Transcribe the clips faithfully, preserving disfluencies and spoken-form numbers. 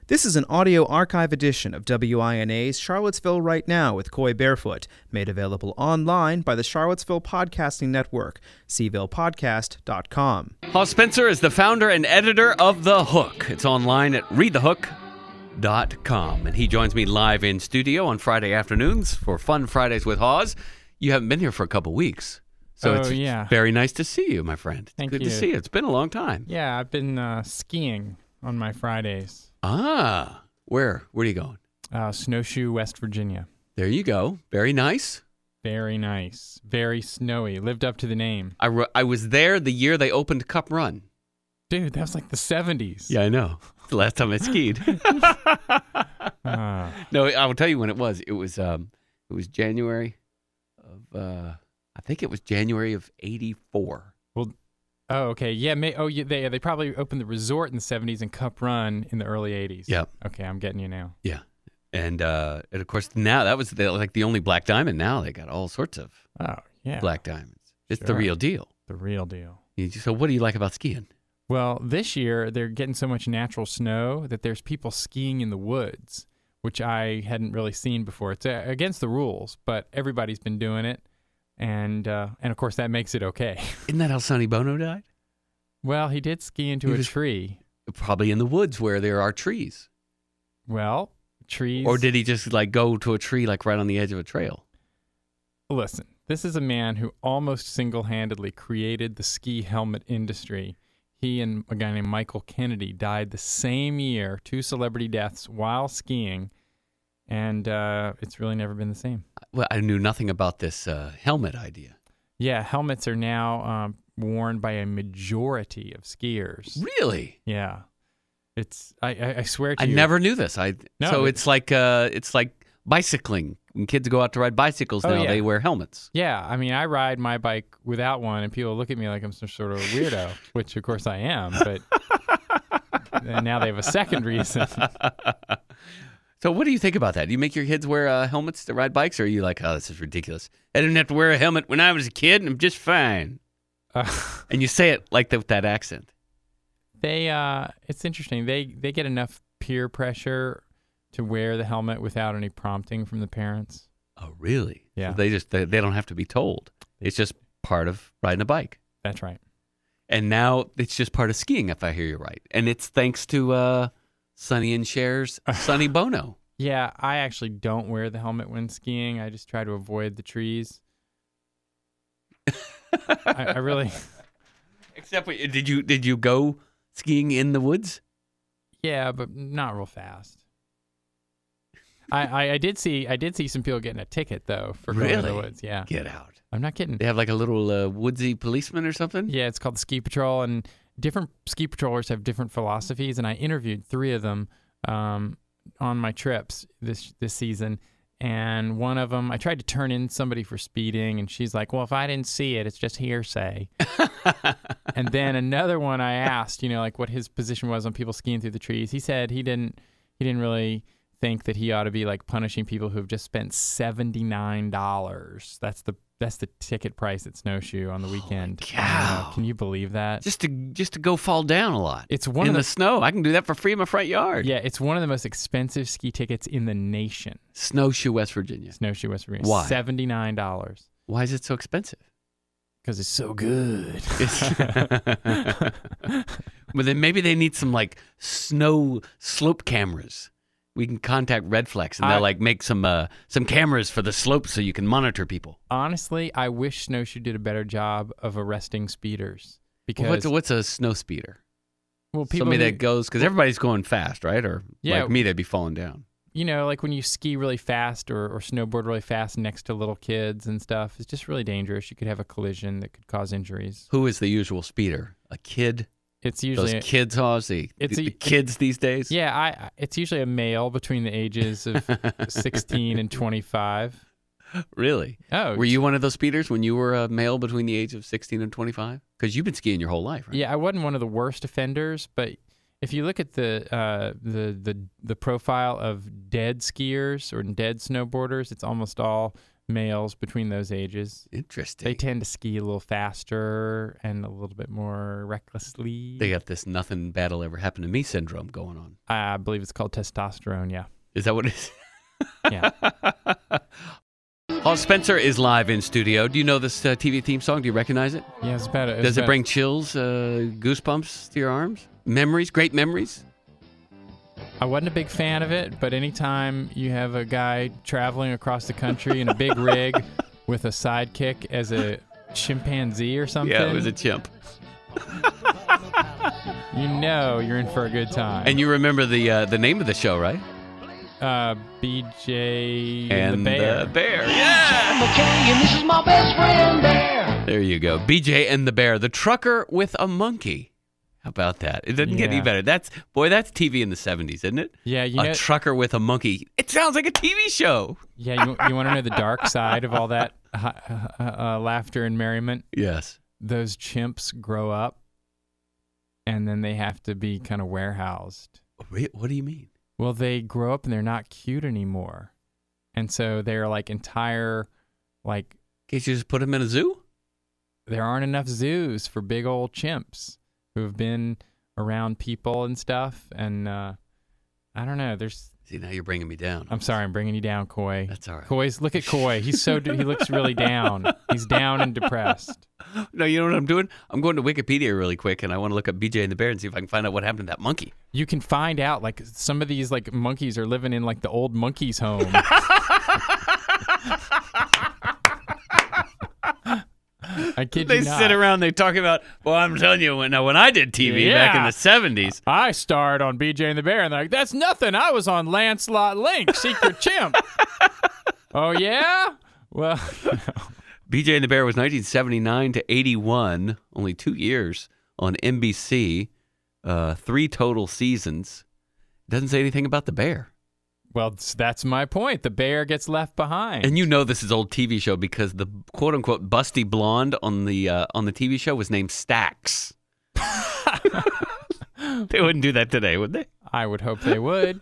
This is an audio archive edition of W I N A's Charlottesville Right Now with Coy Barefoot, made available online by the Charlottesville Podcasting Network, c ville podcast dot com. Hawes Spencer is the founder and editor of The Hook. It's online at read the hook dot com, and he joins me live in studio on Friday afternoons for Fun Fridays with Hawes. You haven't been here for a couple weeks, so oh, it's yeah. very nice to see you, my friend. Thank Good you. to see you. It's been a long time. Yeah, I've been uh, skiing on my Fridays. Ah, where? Where are you going? Uh, Snowshoe, West Virginia. There you go. Very nice. Very nice. Very snowy. Lived up to the name. I, re- I was there the year they opened Cup Run. Dude, that was like the seventies. Yeah, I know. The last time I skied. uh, No, I will tell you when it was. It was um, it was January of uh, I think it was January of eighty-four. well, oh, okay. Yeah, may, oh, yeah, they, they probably opened the resort in the seventies and Cup Run in the early eighties. Yep. Okay, I'm getting you now. Yeah, and uh, and of course now that was the, like the only black diamond. Now they got all sorts of Oh, yeah. black diamonds. It's the Sure. real deal. The real deal. You- So what do you like about skiing? Well, this year they're getting so much natural snow that there's people skiing in the woods, which I hadn't really seen before. It's uh, against the rules, but everybody's been doing it, and uh, and of course that makes it okay. Isn't that how Sonny Bono died? Well, he did ski into He a was- tree. Probably in the woods where there are trees. Well, trees. Or did he just like go to a tree like right on the edge of a trail? Listen, this is a man who almost single-handedly created the ski helmet industry. He and a guy named Michael Kennedy died the same year, two celebrity deaths while skiing, and uh, it's really never been the same. Well, I knew nothing about this uh, helmet idea. Yeah, helmets are now um, worn by a majority of skiers. Really? Yeah, it's. I, I, I swear to I you. never knew this. I No, so but- it's like uh, it's like bicycling. When kids go out to ride bicycles Oh, now, yeah. they wear helmets. Yeah, I mean, I ride my bike without one, and people look at me like I'm some sort of weirdo, which of course I am. But and now they have a second reason. So what do you think about that? Do you make your kids wear uh, helmets to ride bikes, or are you like, oh, this is ridiculous? I didn't have to wear a helmet when I was a kid, and I'm just fine. Uh, And you say it like that with that accent. they, uh, it's interesting. They they get enough peer pressure to wear the helmet without any prompting from the parents. Oh, really? Yeah. So they just they, they don't have to be told. It's just part of riding a bike. That's right. And now it's just part of skiing, if I hear you right. And it's thanks to uh, Sonny and Cher's Sonny Bono. Yeah, I actually don't wear the helmet when skiing. I just try to avoid the trees. I, I really, Except, for- did you did you go skiing in the woods? yeah, but not real fast. I, I, I did see I did see some people getting a ticket though for going to the Really? woods. Yeah, Get out. I'm not kidding. They have like a little uh, woodsy policeman or something? Yeah, it's called the Ski Patrol, and different ski patrollers have different philosophies. And I interviewed three of them um, on my trips this this season. And one of them, I tried to turn in somebody for speeding, and she's like, "Well, if I didn't see it, it's just hearsay." And then another one, I asked, you know, like what his position was on people skiing through the trees. He said he didn't he didn't really think that he ought to be like punishing people who have just spent seventy-nine dollars. That's the that's the ticket price at Snowshoe on the weekend. cow. I know. Can you believe that? Just to just to go fall down a lot. It's one in of the, the snow. I can do that for free in my front yard. yeah, it's one of the most expensive ski tickets in the nation. Snowshoe, West Virginia. Snowshoe, West Virginia. Why? seventy-nine dollars. Why is it so expensive? Because it's so good. Well, then maybe they need some like snow slope cameras. We can contact Redflex and I- they'll like make some uh, some cameras for the slopes so you can monitor people. Honestly, I wish Snowshoe did a better job of arresting speeders. Because Well, what's a, what's a snow speeder? well, people Somebody who- that goes because everybody's going fast, right? Or Yeah. like me, they'd be falling down. you know, like when you ski really fast or, or snowboard really fast next to little kids and stuff, it's just really dangerous. You could have a collision that could cause injuries. Who is the usual speeder? A kid? It's usually Those kids, Hawes, the, It's the, a- the kids these days? yeah, I I- it's usually a male between the ages of sixteen and twenty-five. Really? Oh, Were you one of those speeders when you were a male between the age of sixteen and twenty-five? Because you've been skiing your whole life, right? Yeah, I wasn't one of the worst offenders, but if you look at the uh, the the the profile of dead skiers or dead snowboarders, it's almost all males between those ages. Interesting. They tend to ski a little faster and a little bit more recklessly. They got this nothing bad will ever happen to me syndrome going on. I believe it's called testosterone, yeah. Is that what it is? Yeah. Hawes Spencer is live in studio. Do you know this uh, T V theme song? Do you recognize it? Yeah, it's about it. Does it bring chills, uh, goosebumps to your arms? Memories, great memories? I wasn't a big fan of it, but anytime you have a guy traveling across the country in a big rig with a sidekick as a chimpanzee or something, Yeah, it was a chimp. you know you're in for a good time. And you remember the uh, the name of the show, right? Uh, B J And the Bear. the Bear. Yeah. McKay, and this is my best friend Bear. There you go. B J and the Bear, the trucker with a monkey. How about that? It doesn't get any Yeah. better. That's boy, that's T V in the seventies, isn't it? Yeah, you a know. trucker with a monkey. It sounds like a T V show. Yeah, you, you want to know the dark side of all that uh, uh, laughter and merriment? Yes. Those chimps grow up, and then they have to be kind of warehoused. What do you mean? Well, they grow up and they're not cute anymore, and so they're like entire, like Can't you just put them in a zoo? there aren't enough zoos for big old chimps who have been around people and stuff, and uh, I don't know. There's. See, now you're bringing me down. I'm sorry, I'm bringing you down, Coy. That's all right. Coy's look at Coy. He's so he looks really down. He's down and depressed. No, you know what I'm doing? I'm going to Wikipedia really quick, and I want to look up B J and the Bear and see if I can find out what happened to that monkey. You can find out like some of these like monkeys are living in like the old monkeys home. I kid They you not. sit around, they talk about, well, I'm telling you, when, now, when I did T V back in Yeah. the seventies. I starred on B J and the Bear, and they're like, that's nothing. I was on Lancelot Link, Secret Chimp. Oh, yeah? Well, B J and the Bear was nineteen seventy-nine to eighty-one, only two years on N B C, uh, three total seasons. Doesn't say anything about the bear. well, that's my point. The bear gets left behind. And you know this is old T V show because the quote unquote busty blonde on the uh, on the T V show was named Stax. They wouldn't do that today, would they? I would hope they would.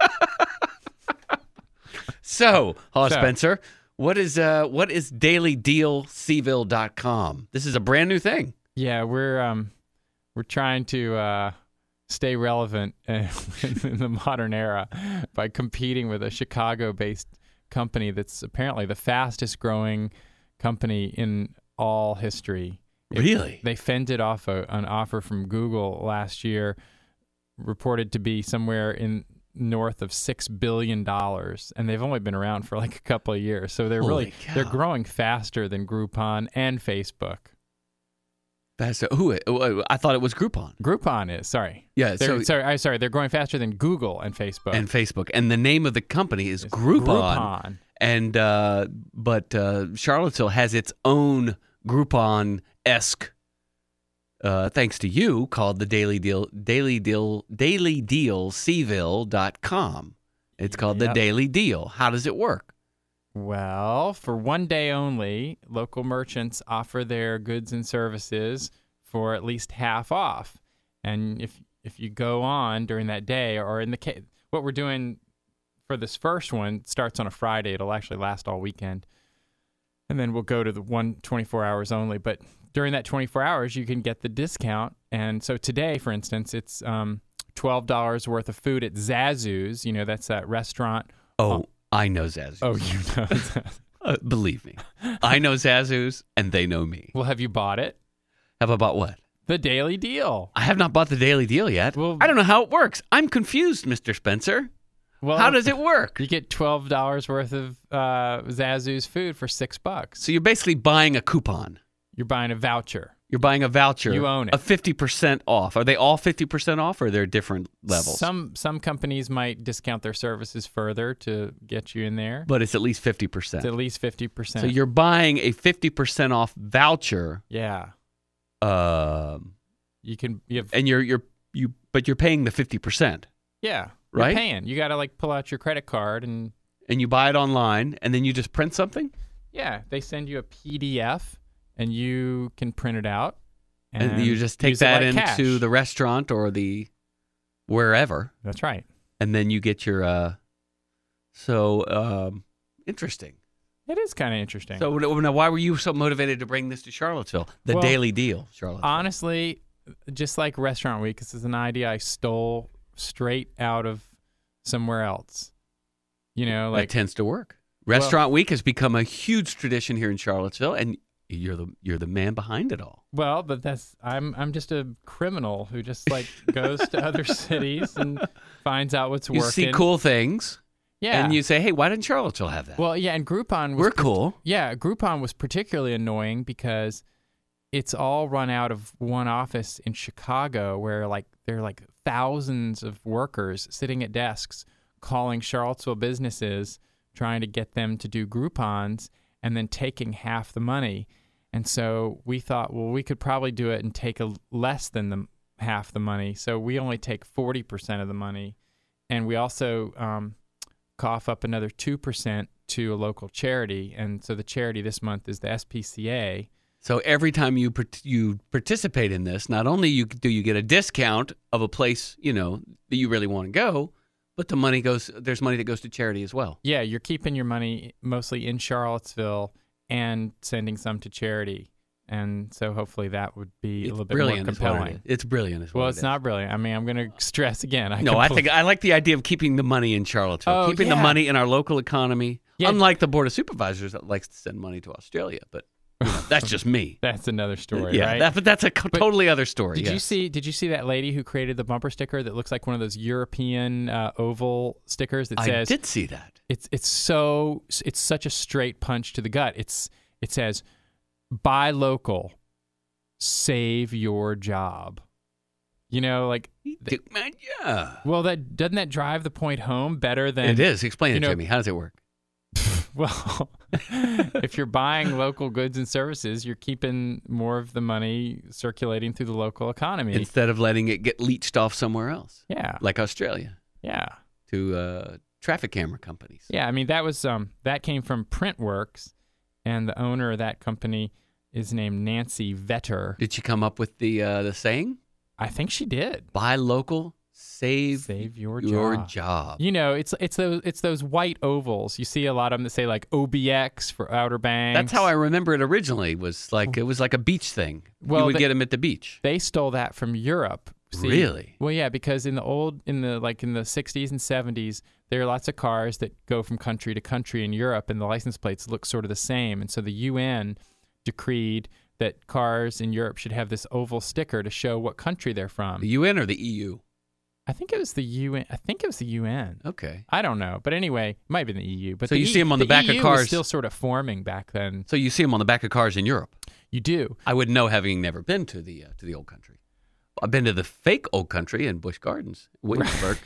So, Hawes So. Spencer, what is uh what is daily deal seville dot com? This is a brand new thing. Yeah, we're um we're trying to uh, stay relevant uh, in the modern era by competing with a Chicago-based company that's apparently the fastest growing company in all history. It- Really? They fended off a, an offer from Google last year, reported to be somewhere in north of six billion dollars, and they've only been around for like a couple of years. So they're Holy really they're cow. growing faster than Groupon and Facebook. That's a, who? uh, I thought it was Groupon. Groupon is sorry. Yeah, They're, so sorry, I sorry. They're growing faster than Google and Facebook. and Facebook, and the name of the company is It's Groupon. Groupon. And uh, but uh, Charlottesville has its own Groupon-esque, uh, thanks to you, called the Daily Deal, Daily Deal, Daily Deal Seville dot com. It's called the Yep. Daily Deal. How does it work? Well, for one day only, local merchants offer their goods and services for at least half off. And if if you go on during that day, or in the case, what we're doing for this first one starts on a Friday. It'll actually last all weekend. And then we'll go to the one twenty-four hours only. But during that twenty-four hours, you can get the discount. And so today, for instance, it's um, twelve dollars worth of food at Zazu's. You know, that's that restaurant. Oh, I know Zazu's. Oh, you know that. Uh, believe me, I know Zazu's, and they know me. Well, have you bought it? Have I bought what? The Daily Deal. I have not bought the Daily Deal yet. Well- I don't know how it works. I'm confused, Mister Spencer. Well, How does it work? You get twelve dollars worth of uh, Zazu's food for six bucks. So you're basically buying a coupon. You're buying a voucher. You're buying a voucher. You own it. Of fifty percent off. Are they all fifty percent off, or are there different levels? Some some companies might discount their services further to get you in there. But it's at least fifty percent. It's at least fifty percent. So you're buying a fifty percent off voucher, yeah. um, You can you have and you're you're you, but you're paying the fifty percent, yeah. right? You're paying. You got to like pull out your credit card and and you buy it online, and then you just print something, yeah, they send you a P D F and you can print it out. and, you just take use it that like into cash. the restaurant or the wherever, That's right. and then you get your. Uh, so um, interesting. It is kind of interesting. So now, why were you so motivated to bring this to Charlottesville? The Well, Daily Deal, Charlottesville. honestly, just like Restaurant Week, this is an idea I stole straight out of somewhere else. You know, that like tends to work. Restaurant Week has become a huge tradition here in Charlottesville, and you're the you're the man behind it all. well, but that's I'm I'm just a criminal who just like goes to other cities and finds out what's You working. see cool things, yeah, and you say, "Hey, why didn't Charlottesville have that?" well, yeah, and Groupon was We're cool. Yeah, Groupon was particularly annoying because it's all run out of one office in Chicago where like there are like thousands of workers sitting at desks calling Charlottesville businesses trying to get them to do Groupons and then taking half the money. And so we thought, well, we could probably do it and take a less than the half the money. So we only take forty percent of the money. And we also um, cough up another two percent to a local charity. And so the charity this month is the S P C A. So every time you part- you participate in this, not only you do you get a discount of a place, you know, that you really want to go, but the money goes there's money that goes to charity as well. Yeah, you're keeping your money mostly in Charlottesville and sending some to charity. And so hopefully that would be It's a little bit brilliant more is what it compelling. is. It's brilliant as well. Well, it's not brilliant. I mean, I'm going to stress again. I No, I compl- think I like the idea of keeping the money in Charlottesville, Oh, keeping the yeah. money in our local economy. Yeah. Unlike the Board of Supervisors that likes to send money to Australia, but you know, that's just me. that's another story, yeah, right? that, but that's a co- totally other story. Did you yes. see? Did you see that lady who created the bumper sticker that looks like one of those European uh, oval stickers that I says did see that. it's it's so it's such a straight punch to the gut. It's it says buy local, save your job. You know, like D- man, yeah. well, that doesn't that drive the point home better than It is. Explain you it know- to me. How does it work? Well, if you're buying local goods and services, you're keeping more of the money circulating through the local economy. Instead of letting it get leached off somewhere else, yeah, like Australia, yeah, to uh, traffic camera companies. yeah. I mean, that was um that came from Printworks, and the owner of that company is named Nancy Vetter. Did she come up with the uh, the saying? I think she did. Buy local, save, Save your, your job. job. You know, it's it's those it's those white ovals. You see a lot of them that say like O B X for Outer Banks. That's how I remember it originally. Was like it was like a beach thing. Well, you would they- get them at the beach. They stole that from Europe. See, Really? Well, yeah, because in the old, in the like in the sixties and seventies, there are lots of cars that go from country to country in Europe, and the license plates look sort of the same. And so the U N decreed that cars in Europe should have this oval sticker to show what country they're from. The U N or the E U? I think it was the U N. I think it was the U N. Okay. I don't know, but anyway, it might have been the E U. But So the you E- see 'em on the back of E U was cars- still sort of forming back then. So you see them on the back of cars in Europe. You do. I would know, having never been to the uh, to the old country. I've been to the fake old country in Busch Gardens, Williamsburg.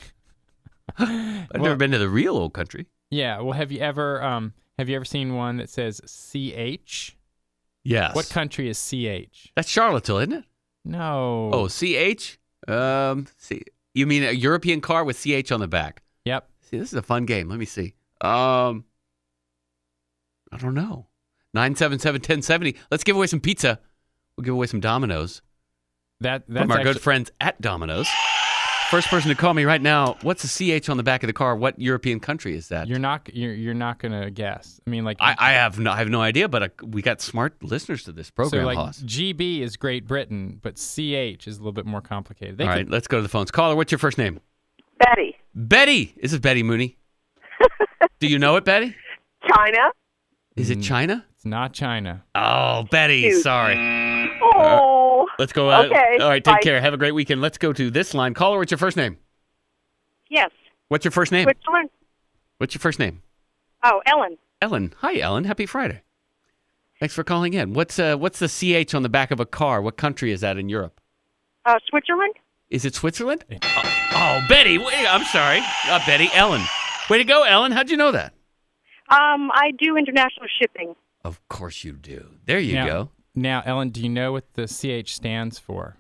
I've Well- never been to the real old country. Yeah. Well, have you ever um have you ever seen one that says C H? Yes. What country is C H? That's Charlottesville, isn't it? No. Oh, C H. Um, see, you mean a European car with C H on the back? Yep. See, this is a fun game. Let me see. Um, I don't know. Nine seven seven ten seventy. Let's give away some pizza. We'll give away some Domino's That that's from our actually, good friends at Domino's. First person to call me right now. What's the C H on the back of the car? What European country is that? You're not you're you're not gonna guess. I mean, like I, I have no, I have no idea, but uh, we got smart listeners to this program, so like Hoss. G B is Great Britain, but C H is a little bit more complicated. They All could- right, let's go to the phones. Caller, what's your first name? Betty. Betty. This is Betty Mooney. Do you know it, Betty? China. Is it Mm. China? It's not China. Oh, Betty. Shoot. Sorry. Oh. Let's go. Uh, Okay, All right, take bye. care. Have a great weekend. Let's go to this line. Caller, what's your first name? Yes. What's your first name? Switzerland. What's your first name? Oh, Ellen. Ellen. Hi, Ellen. Happy Friday. Thanks for calling in. What's uh, what's the C H on the back of a car? What country is that in Europe? Uh, Switzerland. Is it Switzerland? Oh, oh, Betty. Wait, I'm sorry. Uh, Betty. Ellen. Way to go, Ellen. How'd you know that? Um, I do international shipping. Of course you do. There you now, go. Now, Ellen, do you know what the C H stands for?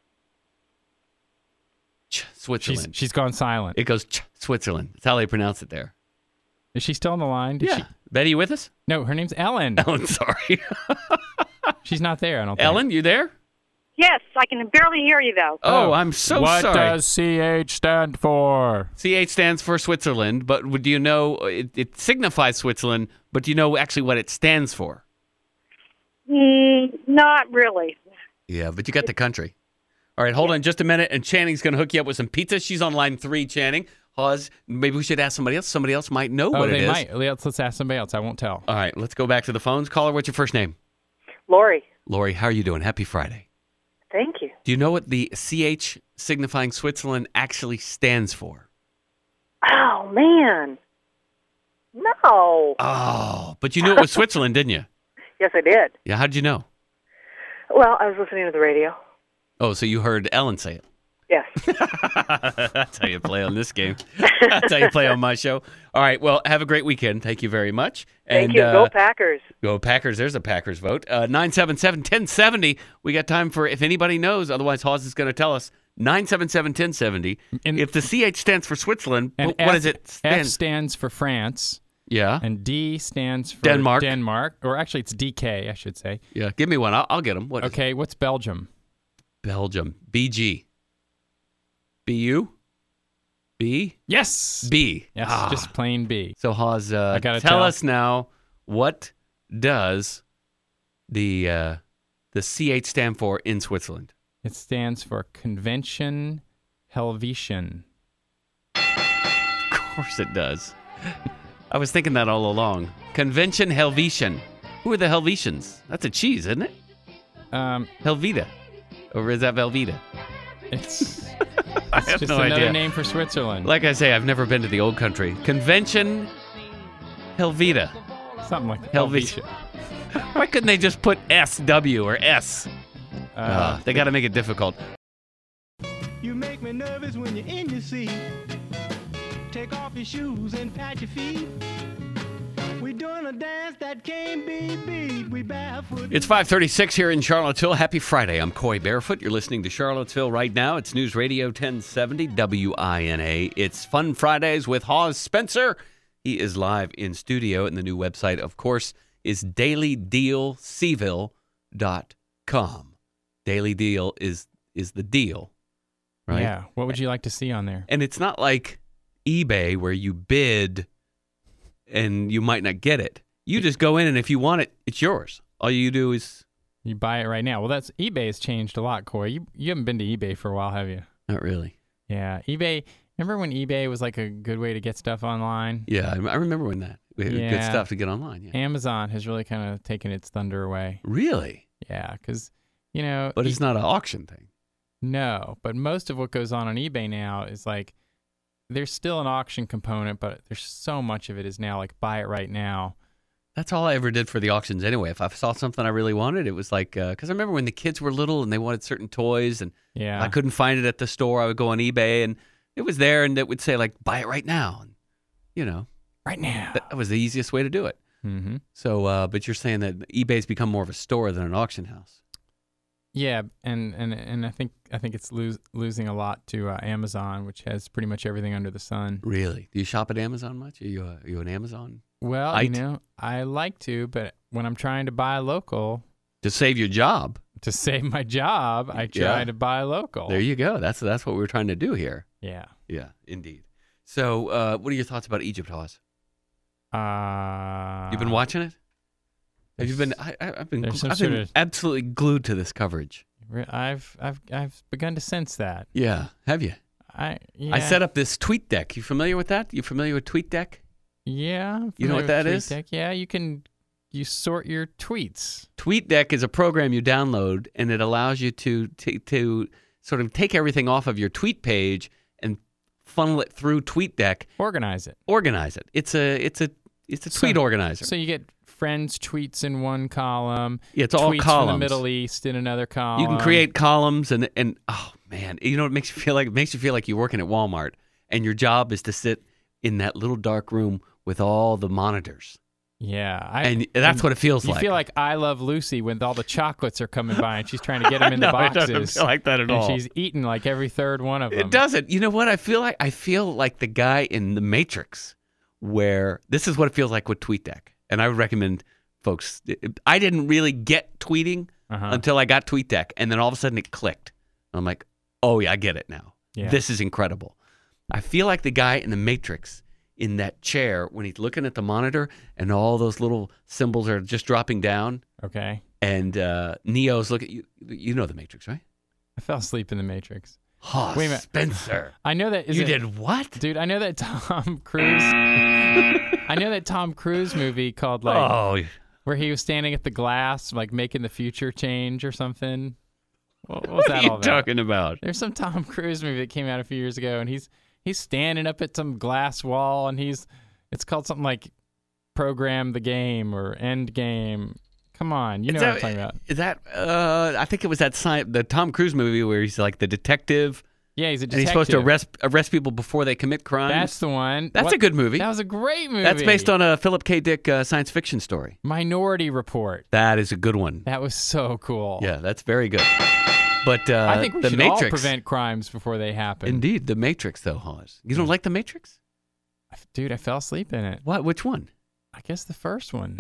Ch- She's Switzerland. she's gone silent. It goes Ch- Switzerland. That's how they pronounce it there. Is she still on the line? Did yeah. She, Betty, you with us? no, her name's Ellen. Ellen, sorry. She's not there. I don't think. Ellen, you there? Yes, I can barely hear you, though. Oh, I'm so what sorry. What does C H stand for? C H stands for Switzerland, but do you know, it, it signifies Switzerland, but do you know actually what it stands for? Mm, not really. Yeah, but you got the country. All right, hold on just a minute, and Channing's going to hook you up with some pizza. She's on line three, Channing. Hawes, maybe we should ask somebody else. Somebody else might know Oh, what it they is. might. Let's, let's ask somebody else. I won't tell. All right, let's go back to the phones. Caller, what's your first name? Lori. Lori, how are you doing? Happy Friday. Thank you. Do you know what the C H signifying Switzerland actually stands for? Oh, man. No. Oh, but you knew it was Switzerland, didn't you? Yes, I did. Yeah, how did you know? Well, I was listening to the radio. Oh, so you heard Ellen say it. Yes. That's how you play on this game. That's how you play on my show. All right, well, have a great weekend. Thank you very much. Thank and, you. Uh, Go Packers. Go Packers. There's a Packers vote. Uh, nine seven seven, one oh seven oh. We got time for if anybody knows. Otherwise, Hawes is going to tell us. nine seven seven, one oh seven oh. And- If the C H stands for Switzerland, And what, what F, does it stand? F stands for France, Yeah. and D stands for Denmark. Denmark, or actually it's D K, I should say. Yeah. Give me one. I'll, I'll get them. What is Okay, what's Belgium? it? Belgium. B G. B U? B? Yes. B. Yes, Ah. just plain B. So, Hawes, uh, I gotta tell, tell. us now, what does the uh, the C H stand for in Switzerland? It stands for Convention Helvetian. Of course it does. I was thinking that all along. Convention Helvetian. Who are the Helvetians? That's a cheese, isn't it? Um, Helvita. Or is that Velveeta? it's I it's have just no another idea. name for Switzerland. Like I say, I've never been to the old country. Convention Helvita. Something like that. Helvetia. Why couldn't they just put S W or S? Uh, Uh, they got to make it difficult. You make me nervous when you're in your seat. Take off your shoes and pat your feet. We doing a dance that can't be beat. We barefoot. It's five thirty-six here in Charlottesville. Happy Friday. I'm Coy Barefoot. You're listening to Charlottesville right now. It's News Radio ten seventy W I N A. It's Fun Fridays with Hawes Spencer. He is live in studio, and the new website, of course, is daily deal seville dot com. Daily Deal is is the deal, right? Yeah. What would you like to see on there? And it's not like eBay where you bid and you might not get it. You just go in, and if you want it, it's yours. All you do is You buy it right now. Well, that's eBay has changed a lot, Coy. You you haven't been to eBay for a while, have you? not really. Yeah. eBay. Remember when eBay was like a good way to get stuff online? Yeah, I I remember when that. We had good Yeah. stuff to get online. Yeah. Amazon has really kind of taken its thunder away. Really? Yeah, because, you know. But e- it's not an auction thing. No, but most of what goes on on eBay now is like, there's still an auction component, but there's so much of it is now like buy it right now. That's all I ever did for the auctions anyway. If I saw something I really wanted, it was like, because I remember when the kids were little and they wanted certain toys and Yeah. I couldn't find it at the store, I would go on eBay and it was there and it would say like, buy it right now. And, you know, right now. that was the easiest way to do it. Mm-hmm. So, uh, but you're saying that eBay's become more of a store than an auction house. Yeah, and, and and I think I think it's lose, losing a lot to uh, Amazon, which has pretty much everything under the sun. Really? Do you shop at Amazon much? Are you, a, are you an Amazon? Well, Ite? you know, I like to, but when I'm trying to buy local To save your job. to save my job, I try Yeah. to buy local. There you go. That's that's what we were trying to do here. Yeah. Yeah, indeed. So, uh, what are your thoughts about Egypt, Hawes? Uh, You've been watching it? Have you been? I, I- I've been. there's some I've been sort of- absolutely glued to this coverage. Re- I've I've I've begun to sense that. Yeah, have you? I yeah. I set up this tweet deck. You familiar with that? You familiar with tweet deck? Yeah. I'm You know what familiar that with is? TweetDeck. Yeah, you can you sort your tweets. TweetDeck is a program you download, and it allows you to to, to sort of take everything off of your tweet page and funnel it through TweetDeck, Organize it. organize it. It's a it's a it's a So- tweet organizer. So you get friends' tweets in one column. Yeah, it's all tweets columns. from the Middle East in another column. You can create columns and and oh man, you know what makes you feel like? It makes you feel like you're working at Walmart and your job is to sit in that little dark room with all the monitors. Yeah, I, And that's what it feels you like. feel like I Love Lucy when all the chocolates are coming by and she's trying to get them in the No, it boxes. doesn't feel like that at and all. she's eating like every third one of them. It doesn't. You know what? I feel like I feel like the guy in The Matrix, where this is what it feels like with TweetDeck. And I would recommend folks. I didn't really get tweeting Uh-huh. until I got TweetDeck, and then all of a sudden it clicked. I'm like, oh yeah, I get it now. Yeah. This is incredible. I feel like the guy in the Matrix in that chair when he's looking at the monitor and all those little symbols are just dropping down. Okay. And uh, Neo's looking. You, you know the Matrix, right? I fell asleep in the Matrix. Oh, Wait a minute. Spencer. I know that. Is you it, did what? Dude, I know that Tom Cruise. I know that Tom Cruise movie called like oh, where he was standing at the glass, like making the future change or something. What, what was what that are you all about? talking about? There's some Tom Cruise movie that came out a few years ago, and he's he's standing up at some glass wall, and he's it's called something like Program the Game or End Game. Come on, you know Is what that, I'm talking about. Is that? Uh, I think it was that sci- the Tom Cruise movie where he's like the detective. Yeah, he's a And detective. he's supposed to arrest arrest people before they commit crimes. That's the one. That's What- a good movie. That was a great movie. That's based on a Philip K. Dick uh, science fiction story. Minority Report. That is a good one. That was so cool. Yeah, that's very good. But uh, I think we the should Matrix, all prevent crimes before they happen. Indeed, the Matrix though, Hawes. You don't like the Matrix? Dude, I fell asleep in it. What? Which one? I guess the first one.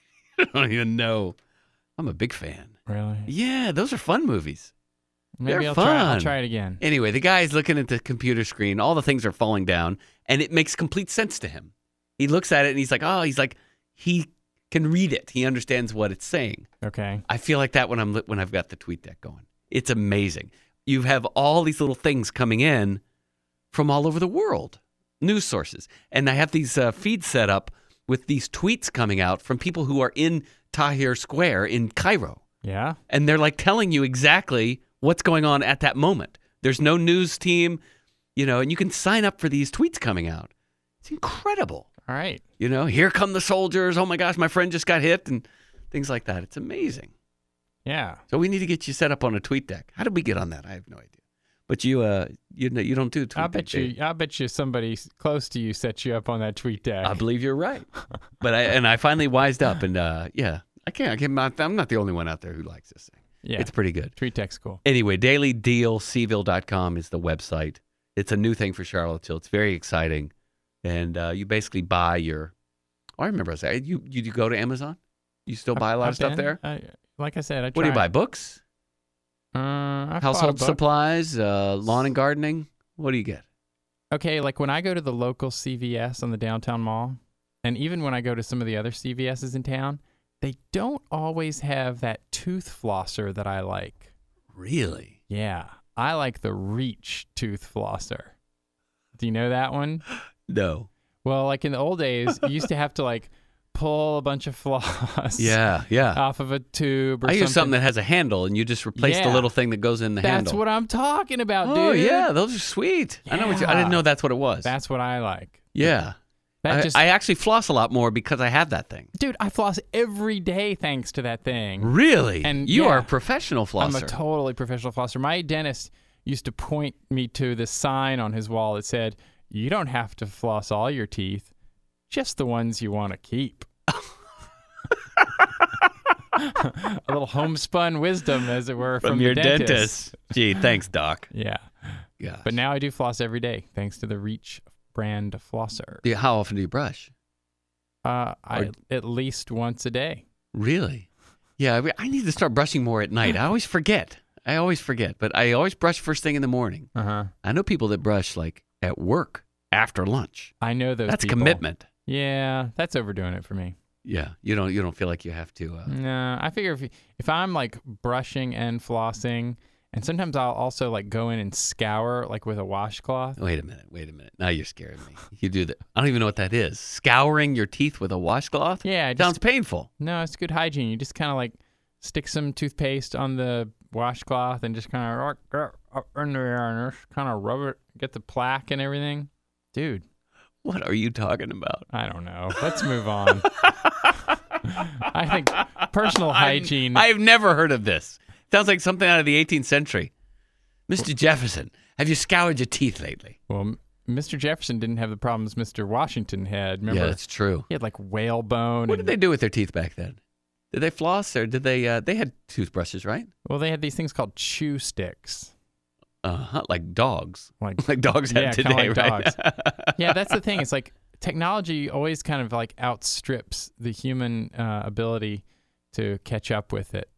I don't even know. I'm a big fan. Really? Yeah, those are fun movies. Maybe They're I'll try. I'll fun. try it again. Anyway, the guy's looking at the computer screen. All the things are falling down, and it makes complete sense to him. He looks at it and he's like, "Oh, he's like, he can read it. He understands what it's saying." Okay. I feel like that when I'm li- when I've got the TweetDeck going. It's amazing. You have all these little things coming in from all over the world, news sources, and I have these uh, feeds set up with these tweets coming out from people who are in Tahrir Square in Cairo, Yeah. and they're like telling you exactly what's going on at that moment. There's no news team, you know, and you can sign up for these tweets coming out. It's incredible. All right. You know, here come the soldiers. Oh my gosh, my friend just got hit, and things like that. It's amazing. Yeah. So we need to get you set up on a TweetDeck. How did we get on that? I have no idea. But you, uh, you, you don't do TweetDeck. I bet do you. I bet you somebody s- close to you set you up on that tweet deck. I believe you're right. But I and I finally wised up, and uh, yeah, I can't. I can't. I'm not, I'm not the only one out there who likes this thing. yeah. It's pretty good. tweet deck's cool. Anyway, daily deal seville dot com is the website. It's a new thing for Charlottesville. It's very exciting, and uh, you basically buy your. Oh, I remember I said you. You you go to Amazon. You still buy a lot I've of stuff been- there. I, like I said, I What do you tried. buy? Books, Uh, I've bought a household book. supplies, uh, lawn and gardening. What do you get? Okay, like when I go to the local C V S on the downtown mall, and even when I go to some of the other C V S's in town, they don't always have that tooth flosser that I like. Really? Yeah, I like the Reach tooth flosser. Do you know that one? No. Well, like in the old days, you used to have to like pull a bunch of floss Yeah, yeah. off of a tube or I something. use something that has a handle, and you just replace the Yeah. little thing that goes in the That's handle. what I'm talking about, oh dude. yeah, those are sweet. I know what you, I Yeah. didn't know that's what it was. That's what I like. yeah. That I, just, I actually floss a lot more because I have that thing. dude, I floss every day thanks to that thing. Really? And, you yeah. are a professional flosser. I'm a totally professional flosser. My dentist used to point me to this sign on his wall that said, "You don't have to floss all your teeth, just the ones you want to keep." A little homespun wisdom, as it were, from, From the your dentist. dentist. Gee, thanks, Doc. Yeah. Yeah. But now I do floss every day thanks to the Reach brand flosser. Yeah, how often do you brush? Uh, I Or- at least once a day. Really? Yeah, I, I need to start brushing more at night. I always forget. I always forget, but I always brush first thing in the morning. Uh huh. I know people that brush like at work after lunch. I know those. That's people. commitment. Yeah, that's overdoing it for me. Yeah, you don't you don't feel like you have to. Uh, No, I figure if if I'm like brushing and flossing, and sometimes I'll also like go in and scour like with a washcloth. Wait a minute. Wait a minute. Now you're scaring me. You do that. I don't even know what that is. Scouring your teeth with a washcloth? Yeah, I just, Sounds painful. no, it's good hygiene. You just kind of like stick some toothpaste on the washcloth and just kind of get up in there and just kind of rub it, get the plaque and everything. Dude, What are you talking about? I don't know. Let's move on. I think personal hygiene. I've, I've never heard of this. Sounds like something out of the eighteenth century. Mister Jefferson, have you scoured your teeth lately? well, M- Mister Jefferson didn't have the problems Mister Washington had. Remember, Yeah, that's true. he had like whalebone. What and, did they do with their teeth back then? Did they floss or did they? Uh, they had toothbrushes, right? Well, they had these things called chew sticks. Uh huh. Like dogs, Like, like dogs have yeah, today, kinda like right? dogs. Yeah, that's the thing. It's like technology always kind of like outstrips the human uh, ability to catch up with it.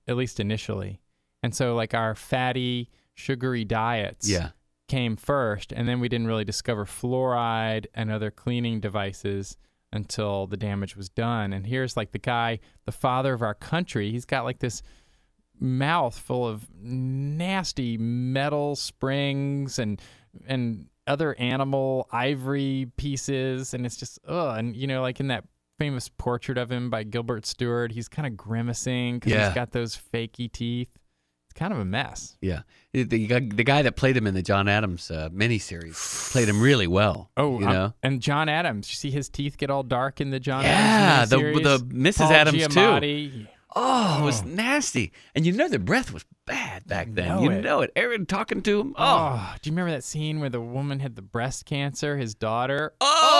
at least initially. And so like our fatty, sugary diets Yeah. came first, and then we didn't really discover fluoride and other cleaning devices until the damage was done. And here's like the guy, the father of our country, he's got like this mouth full of nasty metal springs and and other animal ivory pieces, and it's just ugh. And you know, like in that famous portrait of him by Gilbert Stuart, he's kind of grimacing because Yeah. he's got those fakey teeth. It's kind of a mess. Yeah. The, the, guy- the guy that played him in the John Adams uh, miniseries played him really well. Oh, you I'm- know? and John Adams, you see his teeth get all dark in the John Yeah, Adams the- miniseries? the Missus Paul Adams, too. Giamatti. Oh, it was nasty. And you know the breath was bad back then. know you it. know it. Aaron talking to him. Oh. Oh, do you remember that scene where the woman had the breast cancer, his daughter?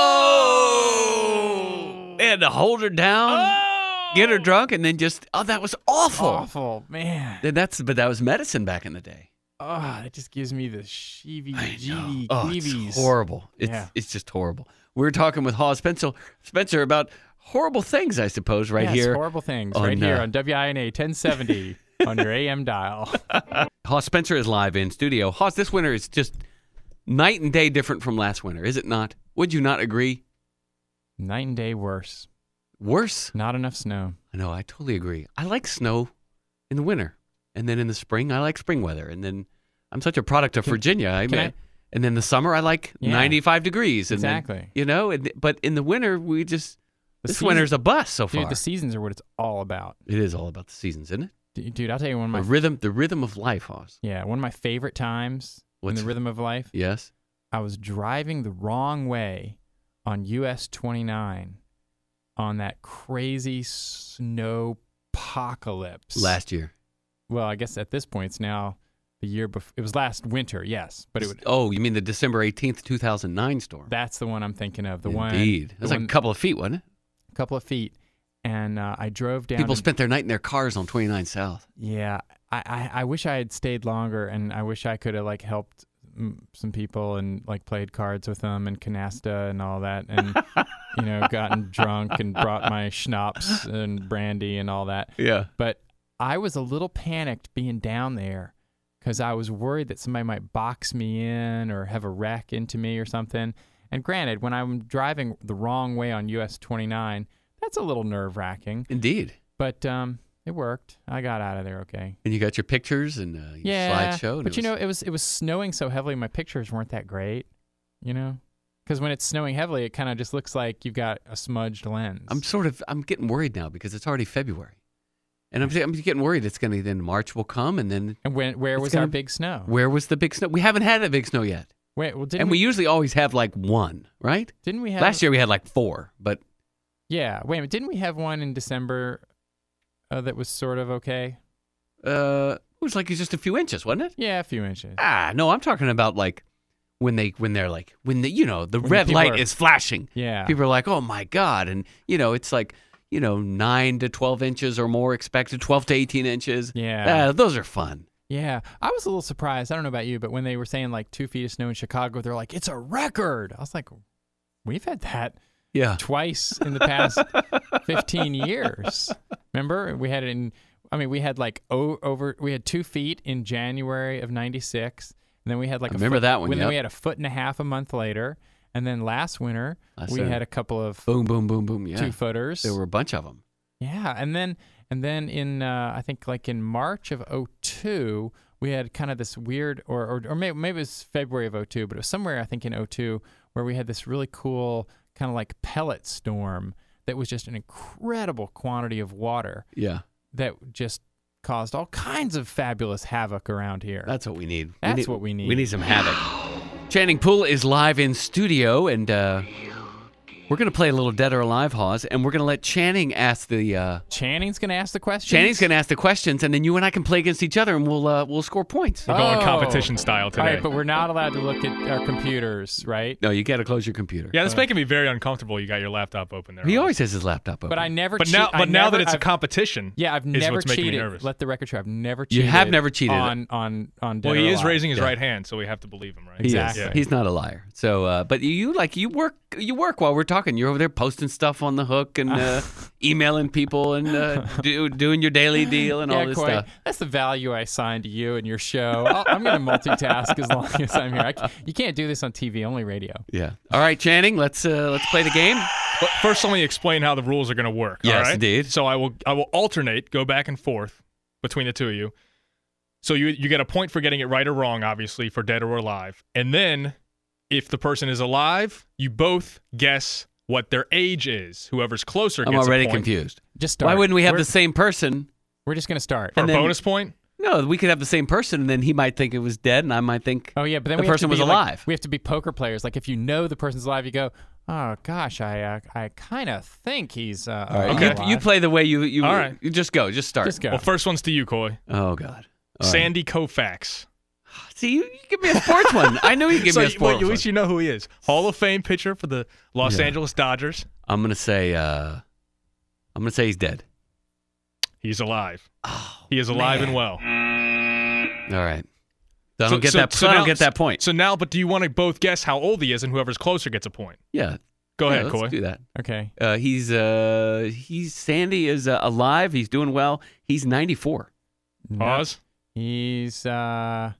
Oh! They had to hold her down, get her drunk, and then just, oh, that was awful. Awful, man. Then That's, but that was medicine back in the day. Oh, that just gives me the sheevy, I know. jeevy, Oh, queevies. it's horrible. It's, Yeah. it's just horrible. We were talking with Hawes Spencer, Spencer about horrible things, I suppose, right yes, here. horrible things, on, right here uh, on W I N A ten seventy on your A M dial. Hawes Spencer is live in studio. Hawes, this winter is just night and day different from last winter, is it not? Would you not agree? Night and day worse. Worse? Not enough snow. I know, I totally agree. I like snow in the winter. And then in the spring, I like spring weather. And then I'm such a product of Can- Virginia. I can mean, I- and then the summer, I like Yeah. ninety-five degrees. And then, Exactly. you know, and, but in the winter, we just, The this season- winter's a bust so far. Dude, the seasons are what it's all about. It is all about the seasons, isn't it? D- Dude, I'll tell you one of my The rhythm, the rhythm of life, Hawes. yeah, one of my favorite times What's in the rhythm of life. Yes. I was driving the wrong way on U S twenty-nine on that crazy snow apocalypse. Last year. Well, I guess at this point it's now the year before. It was last winter, yes, but it would, Oh, you mean the December eighteenth, two thousand nine storm? that's the one I'm thinking of. The one, Indeed. the It was like one- a couple of feet, wasn't it? couple of feet, and uh, I drove down. People and- spent their night in their cars on twenty-nine South. Yeah, I, I, I wish I had stayed longer, and I wish I could have like helped mm, some people and like played cards with them and canasta and all that, and you know, gotten drunk and brought my schnapps and brandy and all that. Yeah. But I was a little panicked being down there because I was worried that somebody might box me in or have a wreck into me or something. And granted, when I'm driving the wrong way on U S twenty-nine, that's a little nerve wracking. Indeed. But um, it worked. I got out of there okay. And you got your pictures and uh, your Yeah, slideshow. and but it you was- know, it was it was snowing so heavily. My pictures weren't that great. You know, because when it's snowing heavily, it kind of just looks like you've got a smudged lens. I'm sort of, I'm getting worried now because it's already February. And I'm, I'm getting worried it's going to, then March will come and then and when where it's was gonna- our big snow? where was the big snow? We haven't had a big snow yet. Wait, well, didn't And we we, usually always have like one, right? didn't we have Last year we had like four, but Yeah, wait a minute. Didn't we have one in December uh, that was sort of okay? uh, it was like just a few inches, wasn't it? Yeah, a few inches. Ah, no, I'm talking about like when they, when they're like, when the, you know, the When the red people light are- is flashing. Yeah. People are like, oh my God. And, you know, it's like, you know, nine to twelve inches or more expected, twelve to eighteen inches. Yeah. Uh, those are fun. Yeah, I was a little surprised. I don't know about you, but when they were saying like two feet of snow in Chicago, they're like, it's a record. I was like, we've had that Yeah. twice in the past fifteen years. Remember? We had it in, I mean, we had like o- over, we had two feet in January of ninety-six. And then we had like I a remember foot, that one, And then yep. we had a foot and a half a month later. And then last winter, Last we winter. had a couple of Boom, boom, boom, boom. Yeah. two footers. There were a bunch of them. Yeah, and then and then in uh, I think like in March of oh two, we had kind of this weird, or or, or maybe, maybe it was February of oh two, but it was somewhere I think in oh two where we had this really cool kind of like pellet storm that was just an incredible quantity of water Yeah. that just caused all kinds of fabulous havoc around here. That's what we need. We That's need- what we need. We need some havoc. Channing Poole is live in studio, and uh, we're going to play a little Dead or Alive, Hawes, and we're going to let Channing ask the. Uh, Channing's gonna ask the question. Channing's going to ask the questions, and then you and I can play against each other, and we'll uh, we'll score points. We're going Oh. competition style today. All right, but we're not allowed to look at our computers, right? No, you got to close your computer. yeah, this making me very uncomfortable. You got your laptop open there. He Ross. always has his laptop open. But I never. But cheat- now, I but now never- that it's a I've- competition, Yeah, I've is never what's making me cheated. nervous. Let the record show. I've never You cheated. have never cheated. on on on. Dead well, or he is Alive. raising his Yeah. right hand, so we have to believe him, right? He is. Exactly. He's not a liar. So, uh, but you like you work you work while we're talking, you're over there posting stuff on the hook and uh, emailing people and uh, do, doing your daily deal and yeah, all this Coy, stuff. That's the value I assign to you and your show. I'll, I'm going to multitask as long as I'm here. I c- you can't do this on T V, only radio. Yeah. All right, Channing, let's uh, let's play the game. But first, let me explain how the rules are going to work. Yes, all right? indeed. So I will I will alternate, go back and forth between the two of you. So you you get a point for getting it right or wrong, obviously, for dead or alive. And then if the person is alive, you both guess what their age is. Whoever's closer I'm gets already a point. confused. Just start. Why wouldn't we have we're, the same person? We're just going to start. For And a then- bonus point? No, we could have the same person, and then he might think it was dead, and I might think Oh, yeah, but then the we have person to was be, like- alive. we have to be poker players. Like, if you know the person's alive, you go, oh, gosh, I uh, I kind of think he's uh, All right, alive. you, you play the way you you. All right. You just go. Just start. Just go. Well, first one's to you, Coy. Oh God. All right. Sandy Koufax. See, you, you give me a sports one. I knew you'd give so me a you- sports well, at least one. you know who he is. Hall of Fame pitcher for the Los Yeah. Angeles Dodgers. I'm gonna say. Uh, I'm gonna say he's dead. He's alive. Oh, He is alive man. and well. All right. So I So- don't get so- that. so So I now- don't get that point. So now, but do you want to both guess how old he is, and whoever's closer gets a point? Yeah. Go yeah, ahead, let's Coy. do that. Okay. Uh, he's uh, he's Sandy is uh, alive. He's doing well. He's ninety-four. No, Pause. he's uh,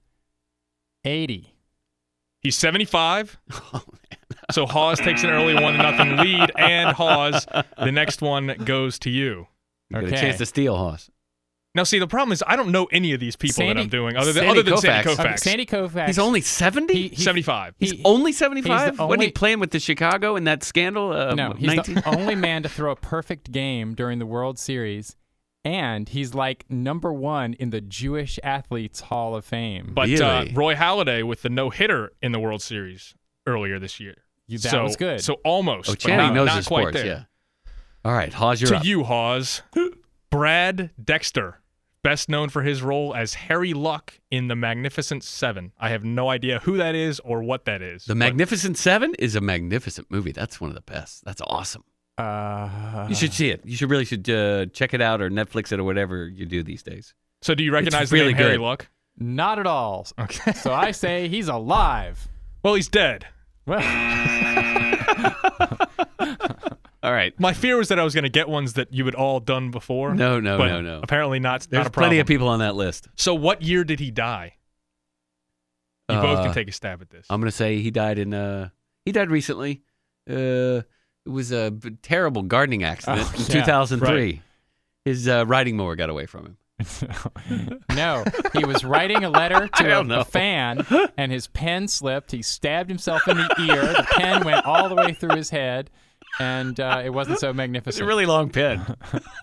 eighty. He's seventy-five. Oh man. So Hawes takes an early one to nothing lead, and Hawes, the next one goes to you. You got Okay. a chance to steal, Hoss. Now, see, the problem is I don't know any of these people that Sandy- I'm doing other than Sandy other than Sandy Koufax. Koufax. Okay, Sandy Koufax. He's only seventy. He- he- seventy-five. He's he- only seventy-five. he's the Wasn't he only- playing with the Chicago in that scandal? Uh, No, he's nineteen the only man to throw a perfect game during the World Series, and he's like number one in the Jewish Athletes Hall of Fame. But uh, Really? Roy Halladay with the no hitter in the World Series earlier this year. You- that so, was good. So almost. Oh, but Channing not, knows not his quite sports. there. Yeah. All right, Hawes, you're To up. you, Hawes. Brad Dexter, best known for his role as Harry Luck in The Magnificent Seven. I have no idea who that is or what that is. The but Magnificent Seven is a magnificent movie. That's one of the best. That's awesome. uh, You should see it. You should really should uh, check it out or Netflix it or whatever you do these days. So do you recognize the really name Harry good. Luck? not at all. Okay. So I say he's alive. Well, he's dead. Well, All right. My fear was that I was going to get ones that you had all done before. No, no, but no, no. Apparently not. There's not a problem. plenty of people on that list. So what year did he die? You both Uh, can take a stab at this. I'm going to say he died in uh he died recently. Uh it was a b- terrible gardening accident Oh, in yeah, two thousand three. right. His uh, riding mower got away from him. no, he was writing a letter I to a, don't know. a fan, and his pen slipped. He stabbed himself in the ear. The pen went all the way through his head, and uh, it wasn't so It's magnificent. a really long pen.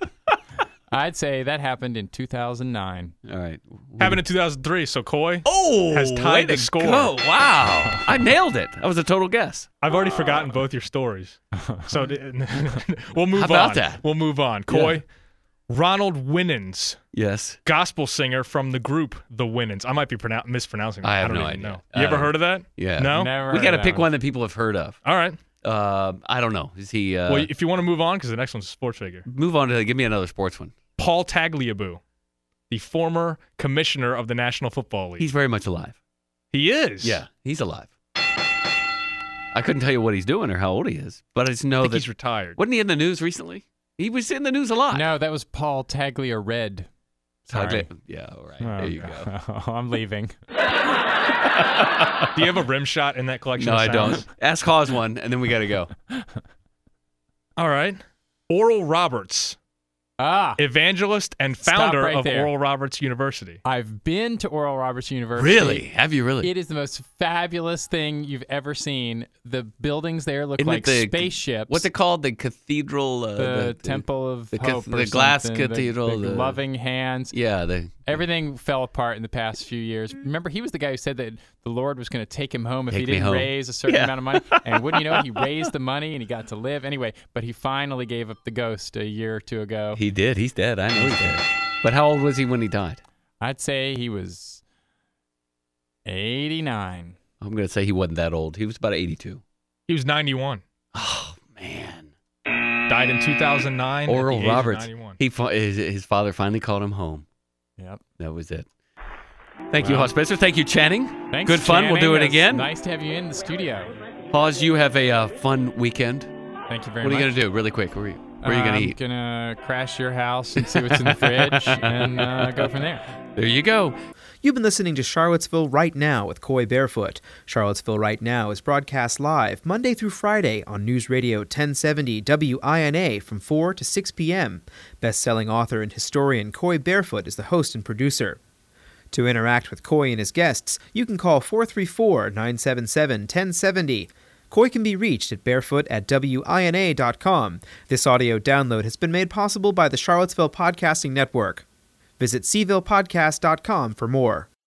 I'd say that happened in two thousand nine. All right. Happened in two thousand three, so Coy, Oh, has tied way the to score. go. Wow. I nailed it. That was a total guess. I've already forgotten both your stories. So d- we'll move How about on. that? We'll move on. Coy, Ronald Winans, Yes. gospel singer from the group The Winans. I might be pronou- mispronouncing that. I have don't no even idea. know. You ever Uh, heard of that? Yeah. No? Never We heard got to of pick that one that people have heard of. All right. Uh, I don't know. Is he? Uh, Well, if you want to move on, because the next one's a sports figure. move on to give me another sports one. Paul Tagliabue, the former commissioner of the National Football League. He's very much alive. he is. Yeah, he's alive. I couldn't tell you what he's doing or how old he is, but I just I know think that he's retired. wasn't he in the news recently? He was in the news a lot. No, that was Paul Taglia Red. Sorry. Taglia- Yeah, all right. Oh, there you go. I'm leaving. Do you have a rim shot in that collection No, of I sounds? don't. Ask Hawes one, and then we got to go. All right. Oral Roberts, Ah, evangelist and Stop founder right of there. Oral Roberts University. I've been to Oral Roberts University. Really? Have you really? It is the most fabulous thing you've ever seen. The buildings there look Isn't it like the- spaceships. What's it called? The cathedral? Uh, the, Temple of the Hope, cath- or the glass something, the- cathedral, the, the- loving hands. Yeah, the Everything fell apart in the past few years. Remember, he was the guy who said that the Lord was going to take him home if Take he me didn't home. raise a certain Yeah. amount of money. And wouldn't you know it, he raised the money and he got to live anyway. But he finally gave up the ghost a year or two ago. he did. He's dead. I know he's dead. But how old was he when he died? I'd say he was eighty-nine. I'm going to say he wasn't that old. He was about eighty-two. He was ninety-one. Oh man. Died in two thousand nine. Oral at the age of Roberts. ninety-one. He fa- his, his father finally called him home. Yep. That was it. Thank you, Well. Hawes Spencer. Thank you, Channing. Thanks, Good fun. We'll do it Channing. It's again. Nice to have you in the studio. Hawes, you have a uh, fun weekend. Thank you very What are much. you going to do really quick? Where are you, where are you going to I'm eat? gonna crash your house and see what's in the fridge and uh, go from there. There you go. You've been listening to Charlottesville Right Now with Coy Barefoot. Charlottesville Right Now is broadcast live Monday through Friday on News Radio ten seventy W I N A from four to six p.m. Best-selling author and historian Coy Barefoot is the host and producer. To interact with Coy and his guests, you can call four three four, nine seven seven, one zero seven zero. Coy can be reached at barefoot at W I N A dot com. This audio download has been made possible by the Charlottesville Podcasting Network. Visit Seville Podcast dot com for more.